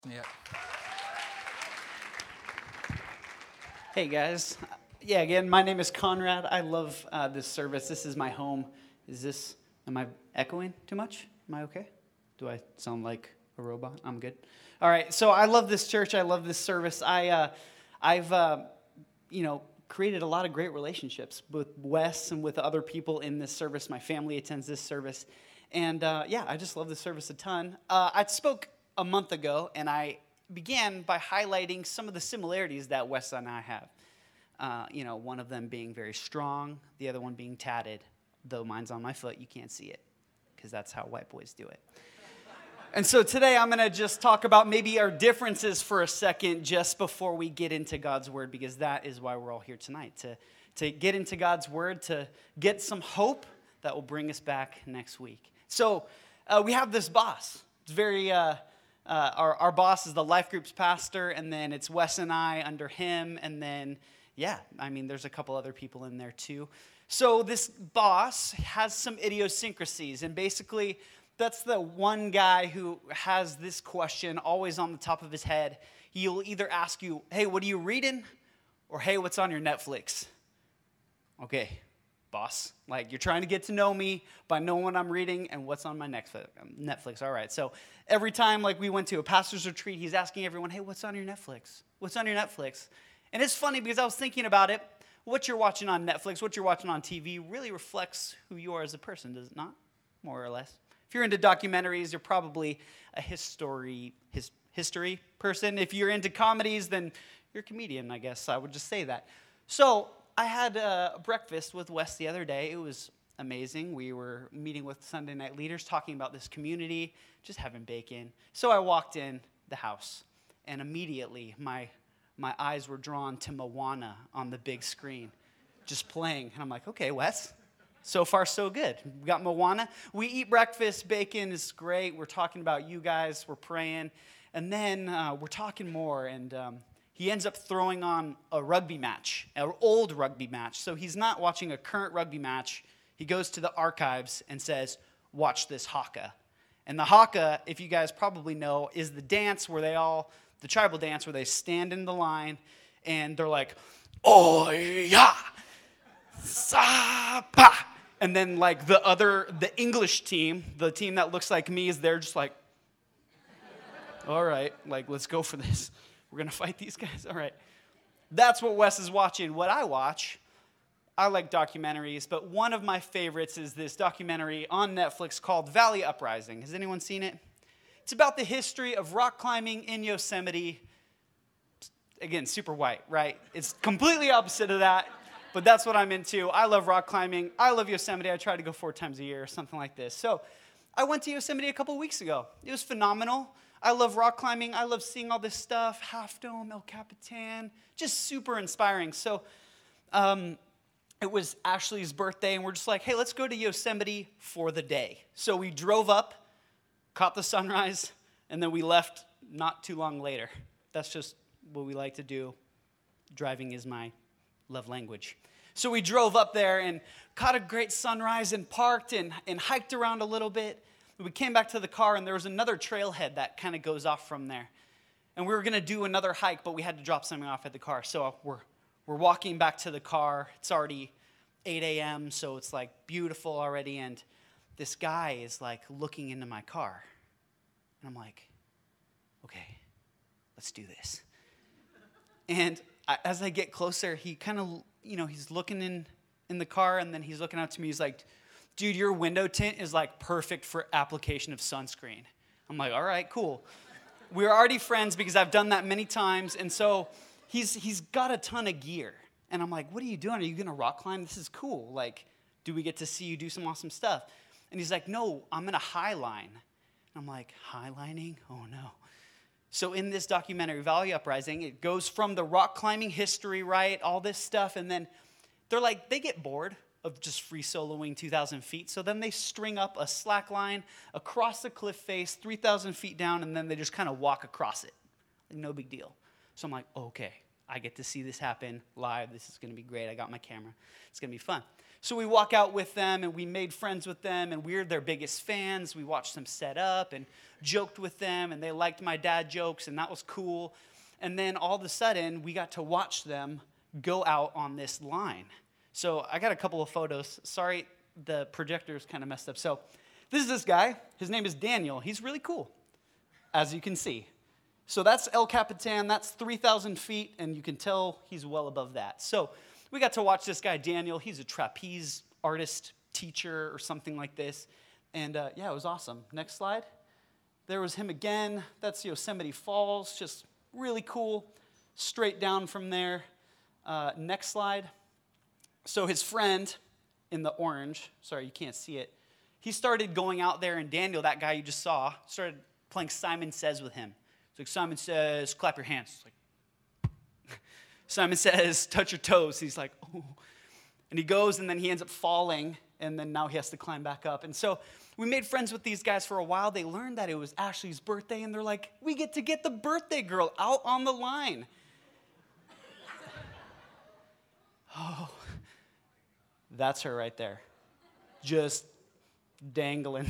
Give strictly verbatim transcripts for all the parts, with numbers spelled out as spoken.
Yeah. Hey guys, yeah, again, my name is Conrad. I love uh, this service. This is my home. Is this, am I echoing too much? Am I okay? Do I sound like a robot? I'm good. All right, so I love this church. I love this service. I, uh, I've, uh, you know, created a lot of great relationships with Wes and with other people in this service. My family attends this service. And uh, yeah, I just love this service a ton. Uh, I spoke a month ago, and I began by highlighting some of the similarities that Wes and I have. Uh, you know, one of them being very strong, the other one being tatted. Though mine's on my foot, you can't see it, because that's how white boys do it. And so today I'm going to just talk about maybe our differences for a second just before we get into God's Word, because that is why we're all here tonight, to, to get into God's Word, to get some hope that will bring us back next week. So uh, we have this boss. It's very... Uh, Uh, our, our boss is the life group's pastor, and then it's Wes and I under him, and then, yeah, I mean, there's a couple other people in there too. So this boss has some idiosyncrasies, and basically that's the one guy who has this question always on the top of his head. He'll either ask you, hey, what are you reading? Or, hey, what's on your Netflix? Okay, boss. Like, you're trying to get to know me by knowing what I'm reading and what's on my Netflix. Netflix. All right. So every time, like, we went to a pastor's retreat, he's asking everyone, hey, what's on your Netflix? What's on your Netflix? And it's funny because I was thinking about it. What you're watching on Netflix, what you're watching on T V really reflects who you are as a person, does it not? More or less. If you're into documentaries, you're probably a history, his, history person. If you're into comedies, then you're a comedian, I guess. I would just say that. So I had uh, breakfast with Wes the other day. It was amazing. We were meeting with Sunday night leaders, talking about this community, just having bacon. So I walked in the house, and immediately my my eyes were drawn to Moana on the big screen, just playing. And I'm like, okay, Wes, so far so good. We got Moana. We eat breakfast. Bacon is great. We're talking about you guys. We're praying. And then uh, we're talking more, and um, he ends up throwing on a rugby match, an old rugby match. So he's not watching a current rugby match. He goes to the archives and says, watch this haka. And the haka, if you guys probably know, is the dance where they all, the tribal dance where they stand in the line and they're like, oh yeah, sapa. And then like the other, the English team, the team that looks like me, is there just like, all right, like let's go for this. We're going to fight these guys? All right. That's what Wes is watching. What I watch, I like documentaries, but one of my favorites is this documentary on Netflix called Valley Uprising. Has anyone seen it? It's about the history of rock climbing in Yosemite. Again, super white, right? It's completely opposite of that, but that's what I'm into. I love rock climbing. I love Yosemite. I try to go four times a year or something like this. So I went to Yosemite a couple weeks ago. It was phenomenal. I love rock climbing. I love seeing all this stuff. Half Dome, El Capitan, just super inspiring. So um, it was Ashley's birthday, and we're just like, hey, let's go to Yosemite for the day. So we drove up, caught the sunrise, and then we left not too long later. That's just what we like to do. Driving is my love language. So we drove up there and caught a great sunrise and parked and, and hiked around a little bit. We came back to the car, and there was another trailhead that kind of goes off from there. And we were going to do another hike, but we had to drop something off at the car. So we're we're walking back to the car. It's already eight a.m., so it's like beautiful already. And this guy is like looking into my car. And I'm like, okay, let's do this. And I, as I get closer, he kind of, you know, he's looking in, in the car, and then he's looking out to me. He's like, dude, your window tint is like perfect for application of sunscreen. I'm like, all right, cool. We're already friends because I've done that many times. And so he's he's got a ton of gear. And I'm like, what are you doing? Are you going to rock climb? This is cool. Like, do we get to see you do some awesome stuff? And he's like, no, I'm going to highline. And I'm like, highlining? Oh, no. So in this documentary, Valley Uprising, it goes from the rock climbing history, right, all this stuff. And then they're like, they get bored of just free soloing two thousand feet. So then they string up a slack line across the cliff face, three thousand feet down, and then they just kind of walk across it. Like, no big deal. So I'm like, oh, okay, I get to see this happen live. This is going to be great. I got my camera. It's going to be fun. So we walk out with them, and we made friends with them, and we're their biggest fans. We watched them set up and joked with them, and they liked my dad jokes, and that was cool. And then all of a sudden, we got to watch them go out on this line. So I got a couple of photos. Sorry, the projector's kind of messed up. So this is this guy. His name is Daniel. He's really cool, as you can see. So that's El Capitan. That's three thousand feet, and you can tell he's well above that. So we got to watch this guy, Daniel. He's a trapeze artist, teacher, or something like this. And uh, yeah, it was awesome. Next slide. There was him again. That's Yosemite Falls. Just really cool. Straight down from there. Uh, next slide. So his friend in the orange, sorry, you can't see it, he started going out there, and Daniel, that guy you just saw, started playing Simon Says with him. It's like, Simon Says, clap your hands. It's like, Simon Says, touch your toes. He's like, oh. And he goes, and then he ends up falling, and then now he has to climb back up. And so we made friends with these guys for a while. They learned that it was Ashley's birthday, and they're like, we get to get the birthday girl out on the line. Oh, that's her right there. Just dangling.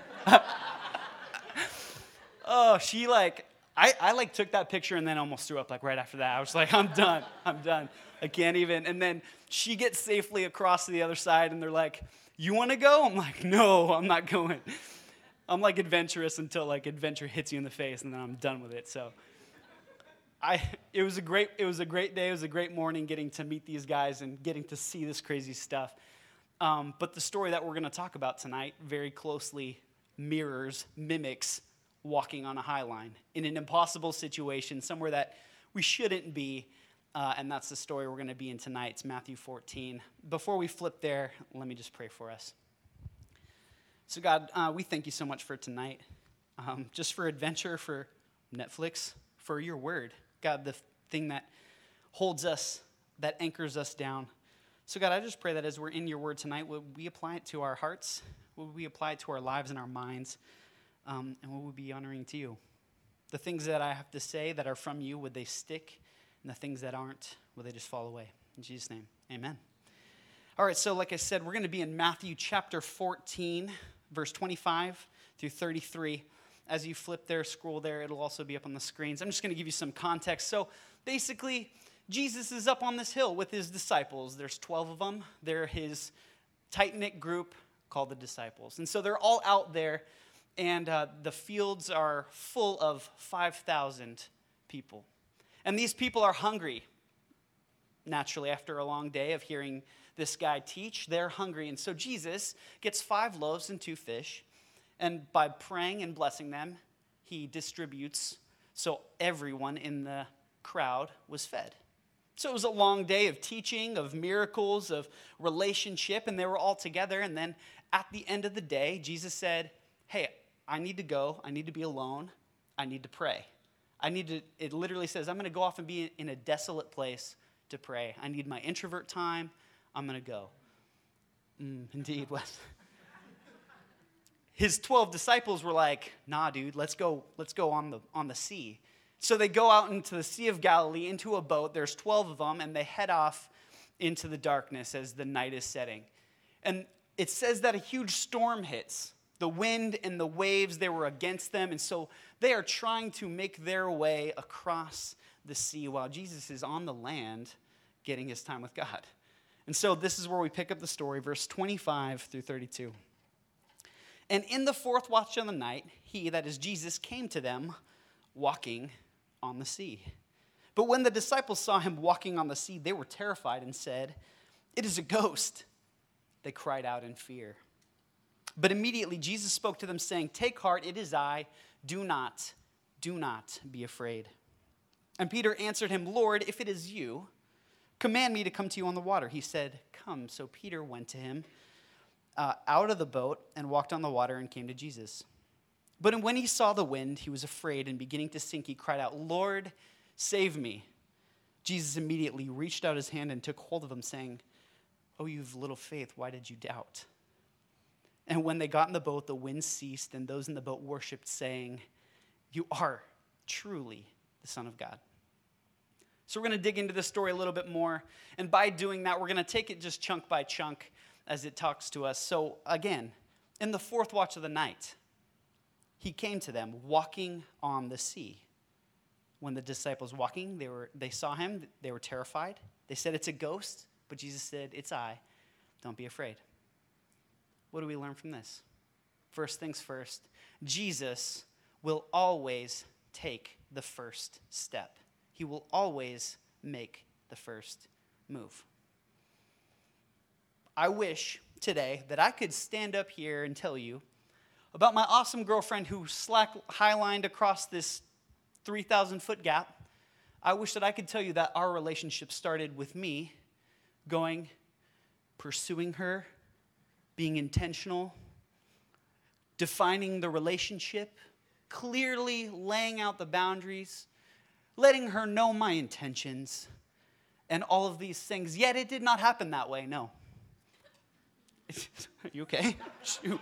Oh, she like, I, I like took that picture and then almost threw up like right after that. I was like, I'm done. I'm done. I can't even. And then she gets safely across to the other side, and they're like, you want to go? I'm like, no, I'm not going. I'm like adventurous until like adventure hits you in the face, and then I'm done with it. So I, it was a great, it was a great day. It was a great morning getting to meet these guys and getting to see this crazy stuff. Um, but the story that we're going to talk about tonight very closely mirrors, mimics walking on a high line in an impossible situation, somewhere that we shouldn't be, uh, and that's the story we're going to be in tonight. It's Matthew fourteen. Before we flip there, let me just pray for us. So God, uh, we thank you so much for tonight, um, just for adventure, for Netflix, for your word. God, the thing that holds us, that anchors us down. So God, I just pray that as we're in your word tonight, would we apply it to our hearts? Would we apply it to our lives and our minds? Um, and would we be honoring to you? The things that I have to say that are from you, would they stick? And the things that aren't, will they just fall away? In Jesus' name, amen. All right, so like I said, we're going to be in Matthew chapter fourteen, verse twenty-five through thirty-three. As you flip there, scroll there, it'll also be up on the screens. I'm just going to give you some context. So basically, Jesus is up on this hill with his disciples. There's twelve of them. They're his tight-knit group called the disciples. And so they're all out there, and uh, the fields are full of five thousand people. And these people are hungry. Naturally, after a long day of hearing this guy teach, they're hungry. And so Jesus gets five loaves and two fish, and by praying and blessing them, he distributes so everyone in the crowd was fed. So it was a long day of teaching, of miracles, of relationship, and they were all together. And then at the end of the day, Jesus said, hey, I need to go. I need to be alone. I need to pray. I need to, it literally says, I'm going to go off and be in a desolate place to pray. I need my introvert time. I'm going to go. Mm, indeed, Wes. His twelve disciples were like, nah, dude, let's go, let's go on the on the sea. So they go out into the Sea of Galilee, into a boat. There's twelve of them, and they head off into the darkness as the night is setting. And it says that a huge storm hits. The wind and the waves, they were against them, and so they are trying to make their way across the sea while Jesus is on the land getting his time with God. And so this is where we pick up the story, verse twenty-five through thirty-two. And in the fourth watch of the night, he, that is Jesus, came to them walking on the sea. But when the disciples saw him walking on the sea, they were terrified and said, it is a ghost. They cried out in fear. But immediately Jesus spoke to them, saying, take heart, it is I. Do not, do not be afraid. And Peter answered him, Lord, if it is you, command me to come to you on the water. He said, come. So Peter went to him uh, out of the boat and walked on the water and came to Jesus. But when he saw the wind, he was afraid, and beginning to sink, he cried out, Lord, save me. Jesus immediately reached out his hand and took hold of him, saying, oh, you have little faith, why did you doubt? And when they got in the boat, the wind ceased, and those in the boat worshipped, saying, you are truly the Son of God. So we're going to dig into this story a little bit more. And by doing that, we're going to take it just chunk by chunk as it talks to us. So again, in the fourth watch of the night, he came to them walking on the sea. When the disciples walking, they were they saw him, they were terrified. They said, it's a ghost, but Jesus said, it's I. Don't be afraid. What do we learn from this? First things first, Jesus will always take the first step. He will always make the first move. I wish today that I could stand up here and tell you about my awesome girlfriend who slack highlined across this three thousand foot gap. I wish that I could tell you that our relationship started with me going, pursuing her, being intentional, defining the relationship, clearly laying out the boundaries, letting her know my intentions, and all of these things. Yet it did not happen that way, no. Are you okay? Shoot.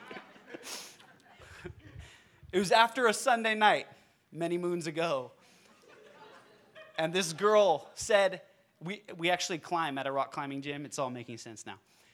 It was after a Sunday night, many moons ago. And this girl said, we, we actually climb at a rock climbing gym. It's all making sense now.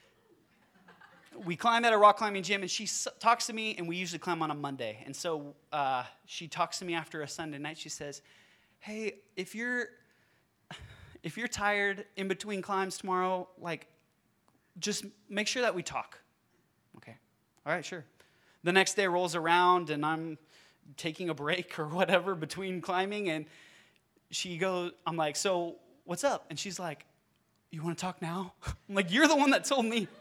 We climb at a rock climbing gym, and she s- talks to me, and we usually climb on a Monday. And so uh, she talks to me after a Sunday night. She says, hey, if you're if you're tired in between climbs tomorrow, like, just make sure that we talk. Okay. All right, sure. The next day rolls around, and I'm taking a break or whatever between climbing, and she goes, I'm like, so what's up? And she's like, you want to talk now? I'm like, you're the one that told me.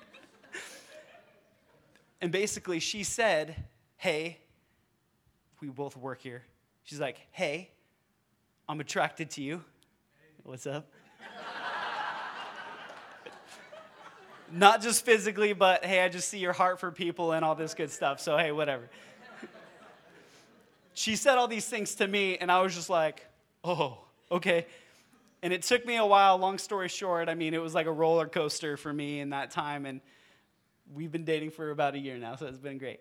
And basically she said, hey, we both work here. She's like, hey, I'm attracted to you. What's up? Not just physically, but hey, I just see your heart for people and all this good stuff. So hey, whatever. She said all these things to me, and I was just like, oh, okay. And it took me a while. Long story short, I mean, it was like a roller coaster for me in that time, and we've been dating for about a year now, so it's been great.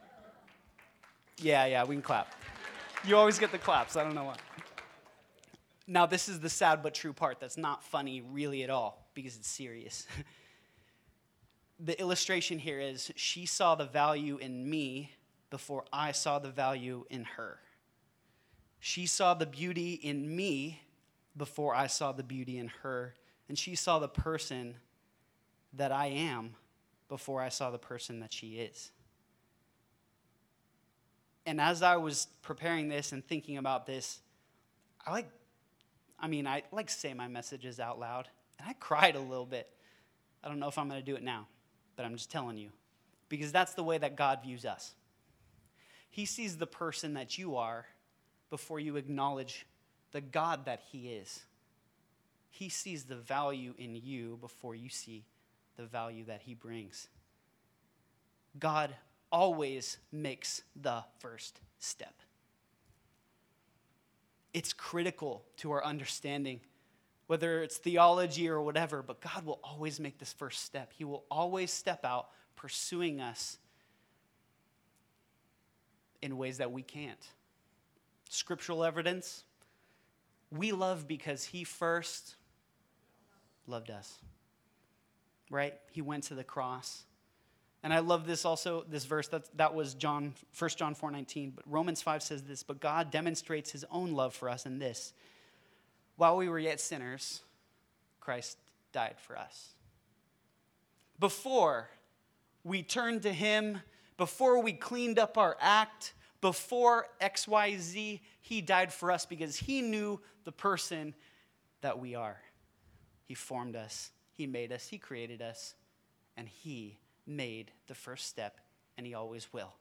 Yeah, yeah, we can clap. You always get the claps. I don't know why. Now, this is the sad but true part that's not funny really at all because it's serious. The illustration here is she saw the value in me before I saw the value in her. She saw the beauty in me before I saw the beauty in her. And she saw the person that I am before I saw the person that she is. And as I was preparing this and thinking about this, I like, I mean, I like say my messages out loud. And I cried a little bit. I don't know if I'm going to do it now, but I'm just telling you. Because that's the way that God views us. He sees the person that you are before you acknowledge the God that he is. He sees the value in you before you see the value that he brings. God always makes the first step. It's critical to our understanding, whether it's theology or whatever, but God will always make this first step. He will always step out pursuing us in ways that we can't. Scriptural evidence, we love because he first loved us, right? He went to the cross. And I love this also, this verse, that, that was John, First John four nineteen, but Romans five says this, but God demonstrates his own love for us in this. While we were yet sinners, Christ died for us. Before we turned to him, before we cleaned up our act, before X Y Z, he died for us because he knew the person that we are. He formed us, he made us, he created us, and he made the first step, and he always will.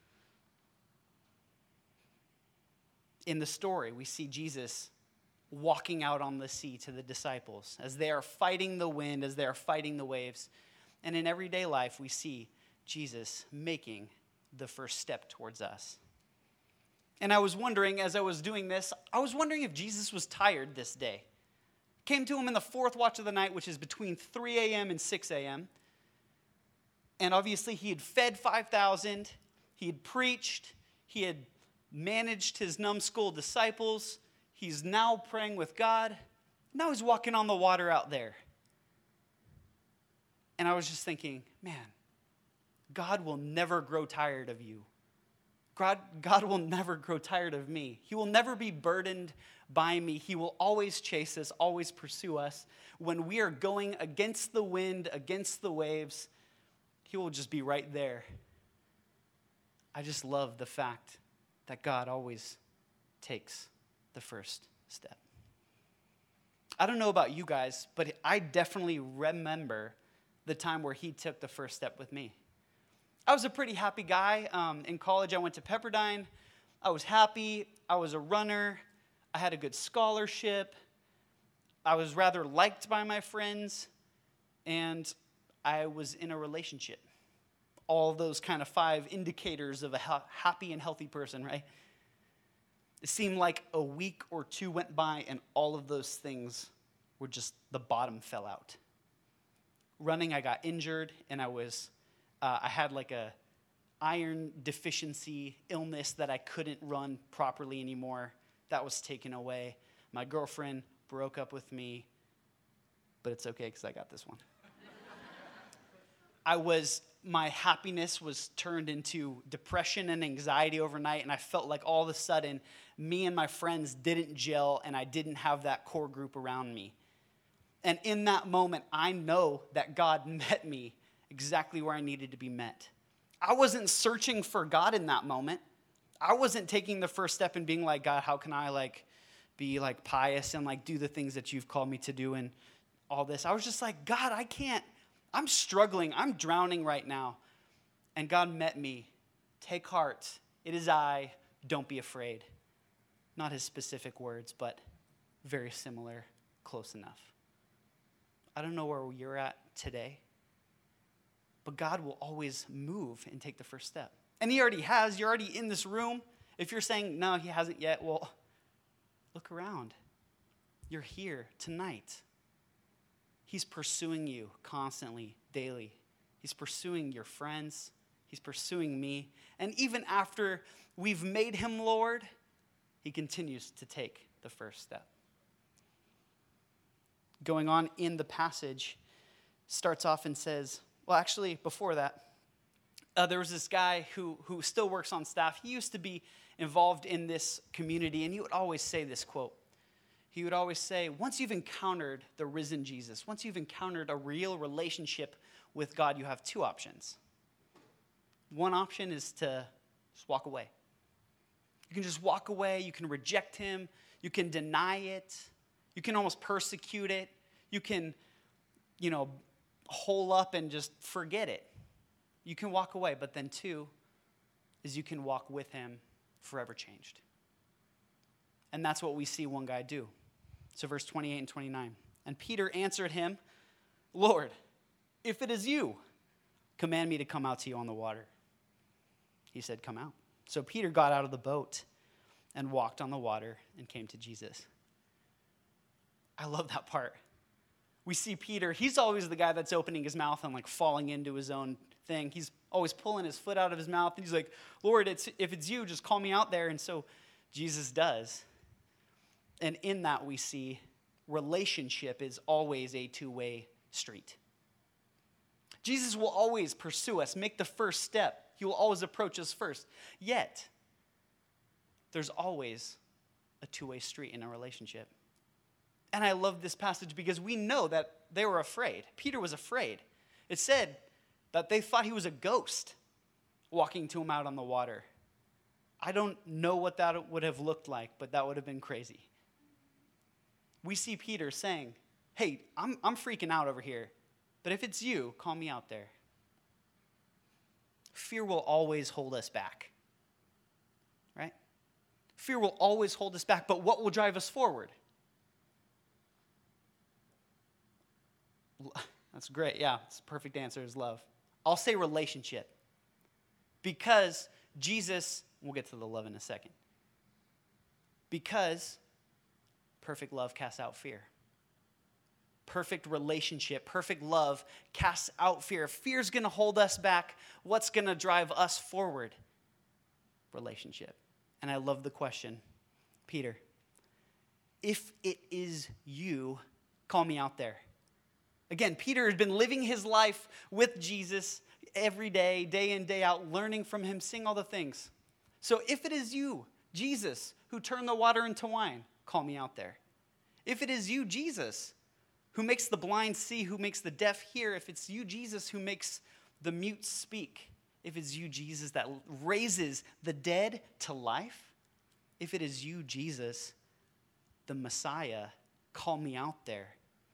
In the story, we see Jesus walking out on the sea to the disciples as they are fighting the wind, as they are fighting the waves. And in everyday life, we see Jesus making the first step towards us. And I was wondering, as I was doing this, I was wondering if Jesus was tired this day. Came to him in the fourth watch of the night, which is between three a.m. and six a.m., and obviously, he had fed five thousand. He had preached. He had managed his numbskull disciples. He's now praying with God. Now he's walking on the water out there. And I was just thinking, man, God will never grow tired of you. God, God will never grow tired of me. He will never be burdened by me. He will always chase us, always pursue us. When we are going against the wind, against the waves, he will just be right there. I just love the fact that God always takes the first step. I don't know about you guys, but I definitely remember the time where he took the first step with me. I was a pretty happy guy. Um, in college, I went to Pepperdine. I was happy. I was a runner. I had a good scholarship. I was rather liked by my friends. And I was in a relationship. All those kind of five indicators of a ha- happy and healthy person, right? It seemed like a week or two went by and all of those things were just, the bottom fell out. Running, I got injured and I was... Uh, I had like a iron deficiency illness that I couldn't run properly anymore. That was taken away. My girlfriend broke up with me, but it's okay because I got this one. I was, my happiness was turned into depression and anxiety overnight, and I felt like all of a sudden me and my friends didn't gel and I didn't have that core group around me. And in that moment, I know that God met me exactly where I needed to be met. I wasn't searching for God in that moment. I wasn't taking the first step and being like, God, how can I like be like pious and like do the things that you've called me to do and all this. I was just like, God, I can't. I'm struggling. I'm drowning right now. And God met me. Take heart. It is I. Don't be afraid. Not his specific words, but very similar, close enough. I don't know where you're at today. But God will always move and take the first step. And he already has. You're already in this room. If you're saying, no, he hasn't yet, well, look around. You're here tonight. He's pursuing you constantly, daily. He's pursuing your friends. He's pursuing me. And even after we've made him Lord, he continues to take the first step. Going on in the passage, starts off and says, well, actually, before that, uh, there was this guy who, who still works on staff. He used to be involved in this community, and he would always say this quote. He would always say, once you've encountered the risen Jesus, once you've encountered a real relationship with God, you have two options. One option is to just walk away. You can just walk away. You can reject him. You can deny it. You can almost persecute it. You can, you know, hole up and just forget it. You can walk away, but then two is you can walk with him forever changed. And that's what we see one guy do. So verse twenty-eight and twenty-nine. And Peter answered him, Lord, if it is you, command me to come out to you on the water. He said, come out. So Peter got out of the boat and walked on the water and came to Jesus. I love that part. We see Peter, he's always the guy that's opening his mouth and like falling into his own thing. He's always pulling his foot out of his mouth. And he's like, Lord, it's, if it's you, just call me out there. And so Jesus does. And in that we see relationship is always a two-way street. Jesus will always pursue us, make the first step. He will always approach us first. Yet, there's always a two-way street in a relationship. And I love this passage because we know that they were afraid. Peter was afraid. It said that they thought he was a ghost walking to him out on the water. I don't know what that would have looked like, but that would have been crazy. We see Peter saying, hey, I'm, I'm freaking out over here, but if it's you, call me out there. Fear will always hold us back, right? Fear will always hold us back, but what will drive us forward? That's great. Yeah, it's a perfect answer is love. I'll say relationship. Because Jesus, we'll get to the love in a second. Because perfect love casts out fear. Perfect relationship, perfect love casts out fear. If fear's going to hold us back, what's going to drive us forward? Relationship. And I love the question. Peter, if it is you, call me out there. Again, Peter has been living his life with Jesus every day, day in, day out, learning from him, seeing all the things. So if it is you, Jesus, who turned the water into wine, call me out there. If it is you, Jesus, who makes the blind see, who makes the deaf hear, if it's you, Jesus, who makes the mute speak, if it's you, Jesus, that raises the dead to life, if it is you, Jesus, the Messiah, call me out there.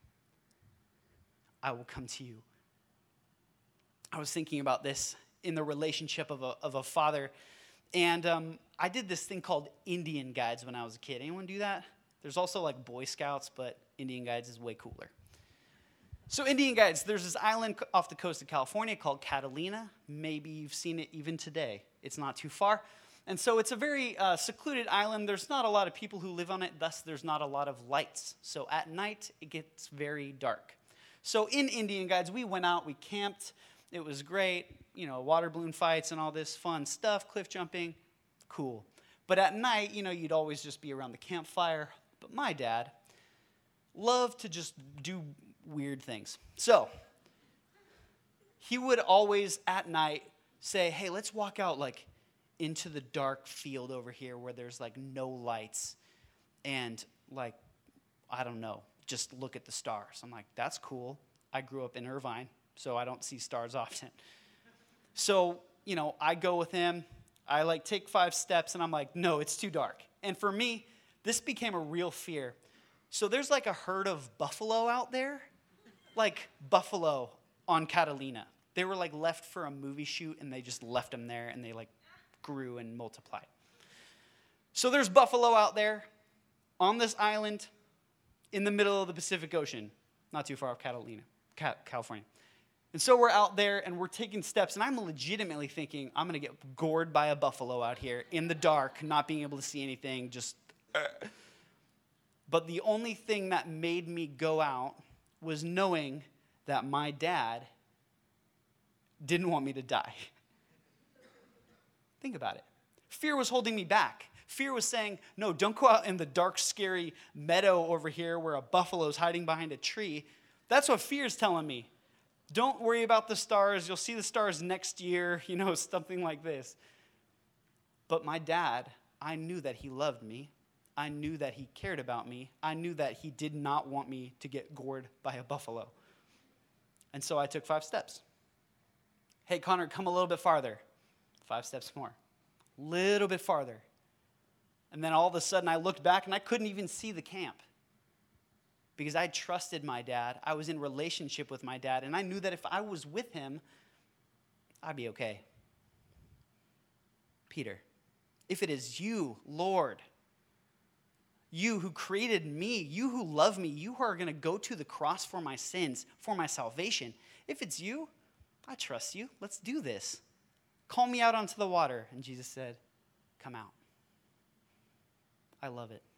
I will come to you. I was thinking about this in the relationship of a, of a father, and um, I did this thing called Indian Guides when I was a kid. Anyone do that? There's also like Boy Scouts, but Indian Guides is way cooler. So Indian Guides, there's this island off the coast of California called Catalina. Maybe you've seen it even today. It's not too far. And so it's a very uh, secluded island. There's not a lot of people who live on it, thus there's not a lot of lights. So at night, it gets very dark. So in Indian Guides, we went out, we camped. It was great, you know, water balloon fights and all this fun stuff, cliff jumping, cool. But at night, you know, you'd always just be around the campfire. But my dad loved to just do weird things. So he would always at night say, hey, let's walk out like into the dark field over here where there's like no lights and like, I don't know, just look at the stars. I'm like, that's cool. I grew up in Irvine, so I don't see stars often. So, you know, I go with him. I like take five steps and I'm like, no, it's too dark. And for me, this became a real fear. So there's like a herd of buffalo out there, like buffalo on Catalina. They were like left for a movie shoot and they just left them there and they like grew and multiplied. So there's buffalo out there on this island in the middle of the Pacific Ocean, not too far off Catalina, California. And so we're out there and we're taking steps, and I'm legitimately thinking, I'm going to get gored by a buffalo out here in the dark, not being able to see anything, just... Uh. But the only thing that made me go out was knowing that my dad didn't want me to die. Think about it. Fear was holding me back. Fear was saying, no, don't go out in the dark, scary meadow over here where a buffalo's hiding behind a tree. That's what fear's telling me. Don't worry about the stars. You'll see the stars next year, you know, something like this. But my dad, I knew that he loved me. I knew that he cared about me. I knew that he did not want me to get gored by a buffalo. And so I took five steps. Hey, Connor, come a little bit farther. Five steps more. Little bit farther. And then all of a sudden I looked back and I couldn't even see the camp. Because I trusted my dad. I was in relationship with my dad. And I knew that if I was with him, I'd be okay. Peter, if it is you, Lord, you who created me, you who love me, you who are going to go to the cross for my sins, for my salvation. If it's you, I trust you. Let's do this. Call me out onto the water. And Jesus said, come out. I love it.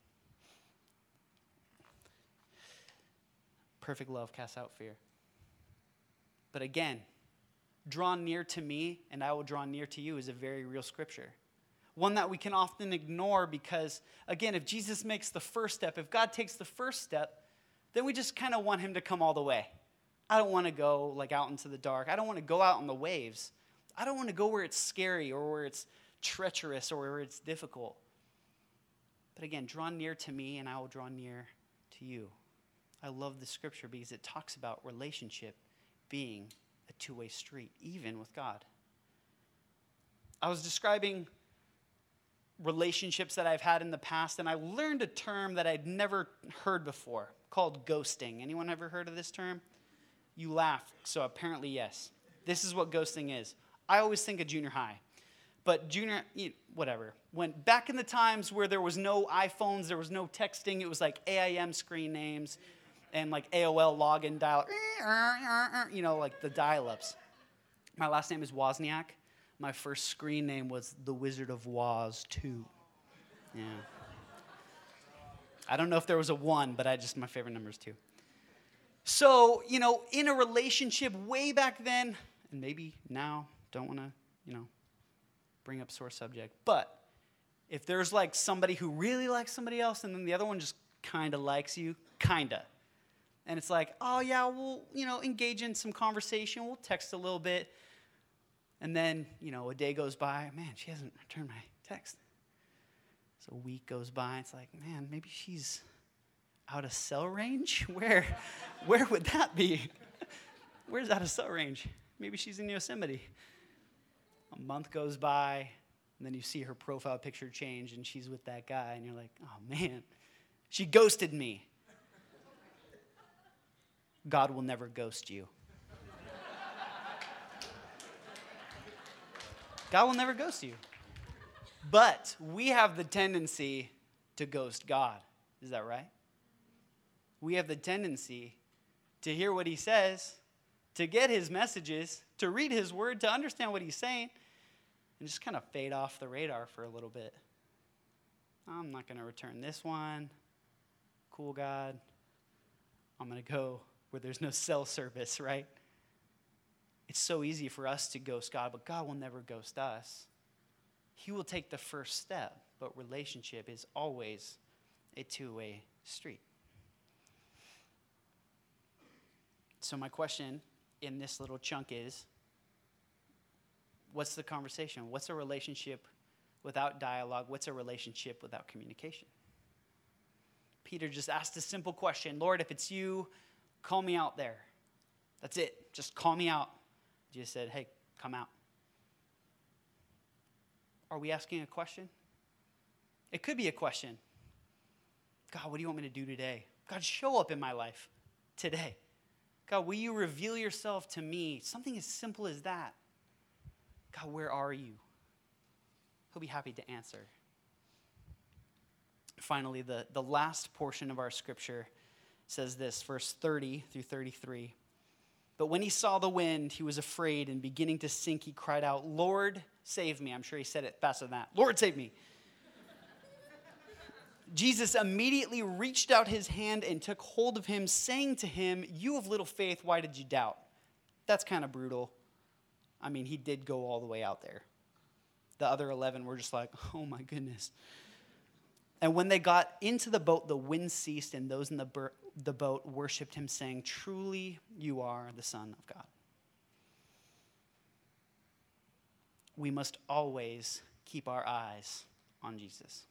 Perfect love casts out fear. But again, draw near to me and I will draw near to you is a very real scripture. One that we can often ignore because, again, if Jesus makes the first step, if God takes the first step, then we just kind of want him to come all the way. I don't want to go like out into the dark. I don't want to go out on the waves. I don't want to go where it's scary or where it's treacherous or where it's difficult. But again, draw near to me and I will draw near to you. I love the scripture because it talks about relationship being a two-way street, even with God. I was describing relationships that I've had in the past, and I learned a term that I'd never heard before called ghosting. Anyone ever heard of this term? You laugh, so apparently yes. This is what ghosting is. I always think of junior high, but junior, whatever. When back in the times where there was no iPhones, there was no texting, it was like A I M screen names and like A O L login dial, you know, like the dial-ups. My last name is Wozniak. My first screen name was The Wizard of Woz two. Yeah. I don't know if there was a one, but I just, my favorite number is two. So, you know, in a relationship way back then, and maybe now, don't want to, you know, bring up sore subject, but if there's like somebody who really likes somebody else and then the other one just kind of likes you, kind of. And it's like, oh, yeah, we'll, you know, engage in some conversation. We'll text a little bit. And then, you know, a day goes by. Man, she hasn't returned my text. So a week goes by. It's like, man, maybe she's out of cell range? Where, where would that be? Where's out of cell range? Maybe she's in Yosemite. A month goes by, and then you see her profile picture change, and she's with that guy, and you're like, oh, man, she ghosted me. God will never ghost you. God will never ghost you. But we have the tendency to ghost God. Is that right? We have the tendency to hear what he says, to get his messages, to read his word, to understand what he's saying, and just kind of fade off the radar for a little bit. I'm not going to return this one. Cool, God. I'm going to go where there's no cell service, right? It's so easy for us to ghost God, but God will never ghost us. He will take the first step, but relationship is always a two-way street. So my question in this little chunk is, what's the conversation? What's a relationship without dialogue? What's a relationship without communication? Peter just asked a simple question. Lord, if it's you, call me out there. That's it. Just call me out. Jesus said, hey, come out. Are we asking a question? It could be a question. God, what do you want me to do today? God, show up in my life today. God, will you reveal yourself to me? Something as simple as that. God, where are you? He'll be happy to answer. Finally, the, the last portion of our scripture says this, verse thirty through thirty-three. But when he saw the wind, he was afraid, and beginning to sink, he cried out, Lord, save me. I'm sure he said it faster than that. Lord, save me. Jesus immediately reached out his hand and took hold of him, saying to him, you of little faith, why did you doubt? That's kind of brutal. I mean, he did go all the way out there. The other eleven were just like, oh my goodness. And when they got into the boat, the wind ceased, and those in the, bur- the boat worshipped him, saying, truly you are the Son of God. We must always keep our eyes on Jesus.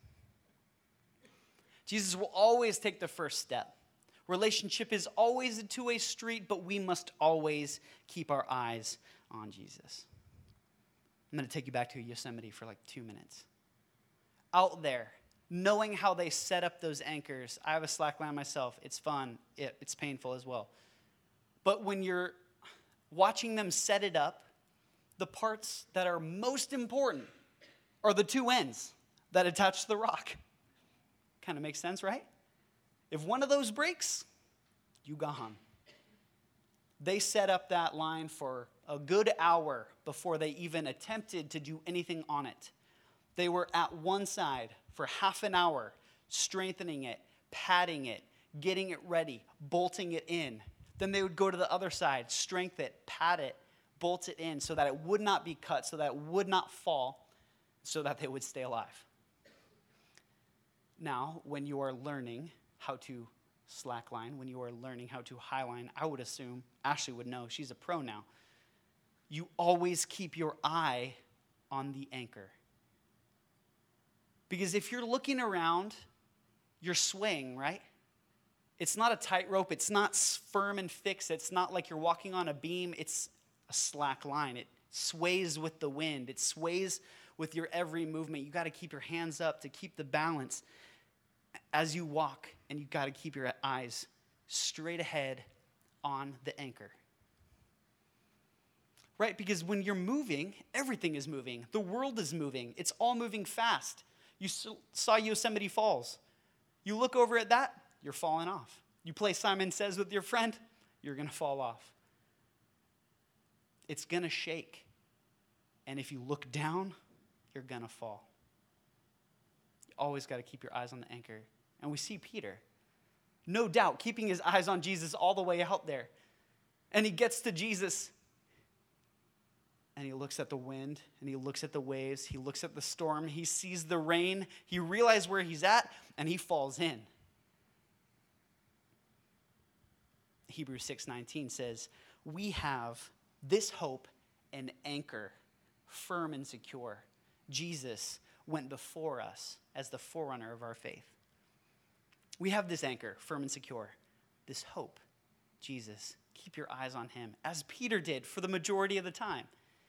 Jesus will always take the first step. Relationship is always a two-way street, but we must always keep our eyes on Jesus. I'm going to take you back to Yosemite for like two minutes. Out there, knowing how they set up those anchors. I have a slackline myself. It's fun. It, it's painful as well. But when you're watching them set it up, the parts that are most important are the two ends that attach to the rock. Kind of makes sense, right? If one of those breaks, you gone. They set up that line for a good hour before they even attempted to do anything on it. They were at one side for half an hour, strengthening it, padding it, getting it ready, bolting it in. Then they would go to the other side, strengthen it, pad it, bolt it in so that it would not be cut, so that it would not fall, so that they would stay alive. Now, when you are learning how to slackline, when you are learning how to highline, I would assume, Ashley would know, she's a pro now, you always keep your eye on the anchor. Because if you're looking around, you're swaying, right? It's not a tightrope. It's not firm and fixed. It's not like you're walking on a beam. It's a slack line. It sways with the wind. It sways with your every movement. You got to keep your hands up to keep the balance as you walk, and you got to keep your eyes straight ahead on the anchor. Right? Because when you're moving, everything is moving. The world is moving. It's all moving fast. You saw Yosemite Falls. You look over at that, you're falling off. You play Simon Says with your friend, you're going to fall off. It's going to shake. And if you look down, you're going to fall. You always got to keep your eyes on the anchor. And we see Peter, no doubt, keeping his eyes on Jesus all the way out there. And he gets to Jesus, and he looks at the wind, and he looks at the waves, he looks at the storm, he sees the rain, he realizes where he's at, and he falls in. Hebrews six nineteen says, we have this hope and anchor firm and secure. Jesus went before us as the forerunner of our faith. We have this anchor firm and secure, this hope. Jesus, keep your eyes on him, as Peter did for the majority of the time.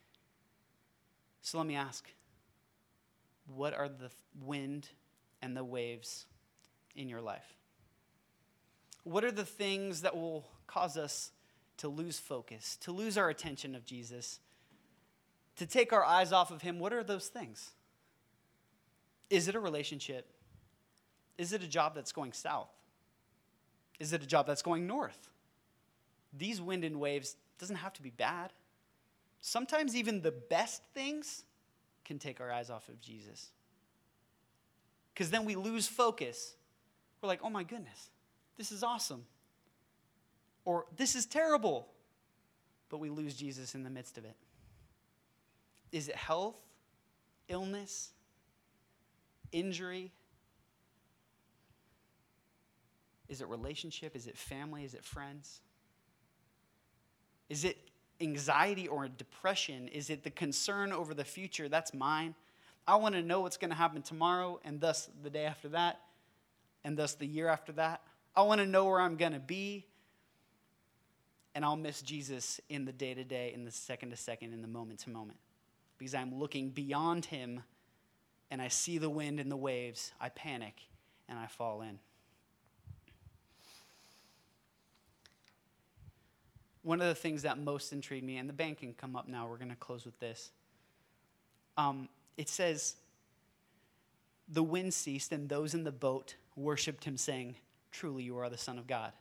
So let me ask, what are the wind and the waves in your life? What are the things that will cause us to lose focus, to lose our attention of Jesus, to take our eyes off of him? What are those things? Is it a relationship? Is it a job that's going south? Is it a job that's going north? These wind and waves doesn't have to be bad. Sometimes even the best things can take our eyes off of Jesus. Because then we lose focus. We're like, oh my goodness, this is awesome. Or this is terrible. But we lose Jesus in the midst of it. Is it health, illness, injury? Is it relationship? Is it family? Is it friends? Is it anxiety or depression? Is it the concern over the future? That's mine. I want to know what's going to happen tomorrow, and thus the day after that, and thus the year after that. I want to know where I'm going to be, and I'll miss Jesus in the day-to-day, in the second-to-second, in the moment-to-moment. Because I'm looking beyond him, and I see the wind and the waves. I panic, and I fall in. One of the things that most intrigued me, and the band can come up now, we're going to close with this. Um, it says, the wind ceased, and those in the boat worshipped him, saying, truly you are the Son of God.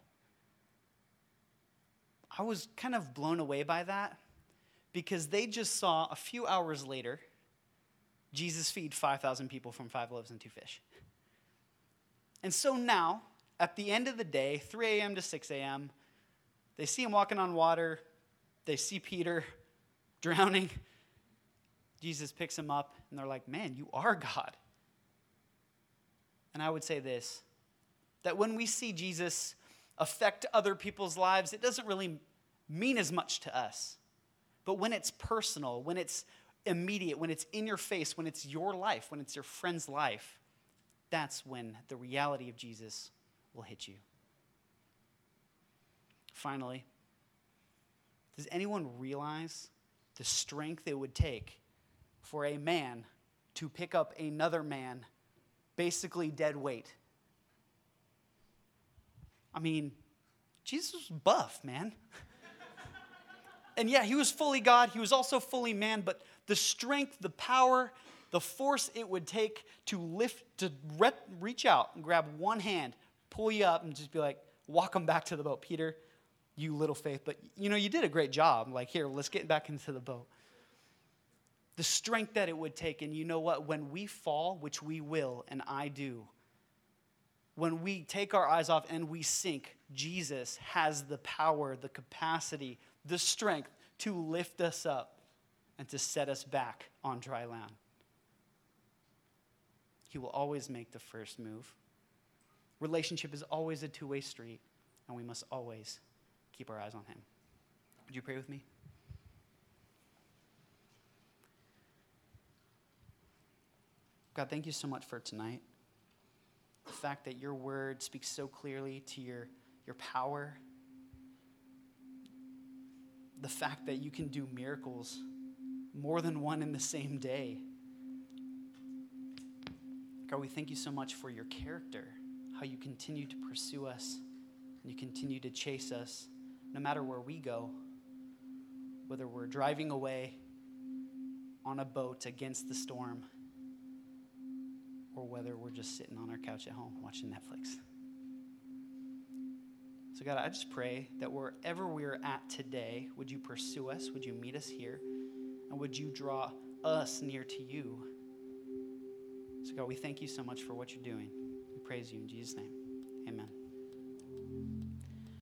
I was kind of blown away by that, because they just saw a few hours later, Jesus feed five thousand people from five loaves and two fish. And so now, at the end of the day, three a.m. to six a.m., they see him walking on water. They see Peter drowning. Jesus picks him up, and they're like, man, you are God. And I would say this, that when we see Jesus affect other people's lives, it doesn't really mean as much to us. But when it's personal, when it's immediate, when it's in your face, when it's your life, when it's your friend's life, that's when the reality of Jesus will hit you. Finally, does anyone realize the strength it would take for a man to pick up another man, basically dead weight? I mean, Jesus was buff, man. And yeah, he was fully God. He was also fully man. But the strength, the power, the force it would take to lift, to re- reach out and grab one hand, pull you up, and just be like, walk him back to the boat. Peter, you little faith. But, you know, you did a great job. Like, here, let's get back into the boat. The strength that it would take. And you know what? When we fall, which we will, and I do, when we take our eyes off and we sink, Jesus has the power, the capacity, the strength to lift us up and to set us back on dry land. He will always make the first move. Relationship is always a two-way street, and we must always keep our eyes on him. Would you pray with me? God, thank you so much for tonight. The fact that your word speaks so clearly to your, your power. The fact that you can do miracles, more than one in the same day. God, we thank you so much for your character, how you continue to pursue us, and you continue to chase us, no matter where we go, whether we're driving away on a boat against the storm, or whether we're just sitting on our couch at home watching Netflix. So God, I just pray that wherever we're at today, would you pursue us? Would you meet us here? And would you draw us near to you? So God, we thank you so much for what you're doing. We praise you in Jesus' name. Amen.